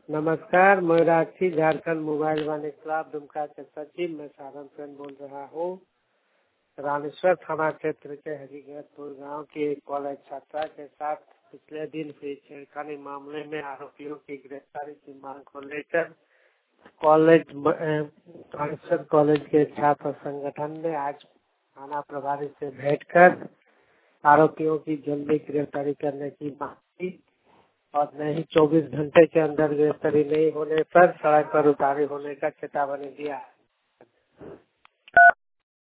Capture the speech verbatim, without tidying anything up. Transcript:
नमस्कार, मैं राक्षी झारखंड मोबाइल वाले क्लब दुमका के सचिव मैं सारण से बोल रहा हूँ। रामेश्वर थाना क्षेत्र के हकीकतपुर गांव की एक कॉलेज छात्रा के साथ पिछले दिन हुई छेड़खानी मामले में आरोपियों की गिरफ्तारी की मांग को लेकर कॉलेज रामेश्वर कॉलेज के छात्र संगठन ने आज थाना प्रभारी से भेंट कर आरोपियों की जल्दी गिरफ्तारी करने की मांग की और नहीं चौबीस घंटे के अंदर गिरफ्तारी नहीं होने पर सड़क पर उतारे होने का चेतावनी दिया है।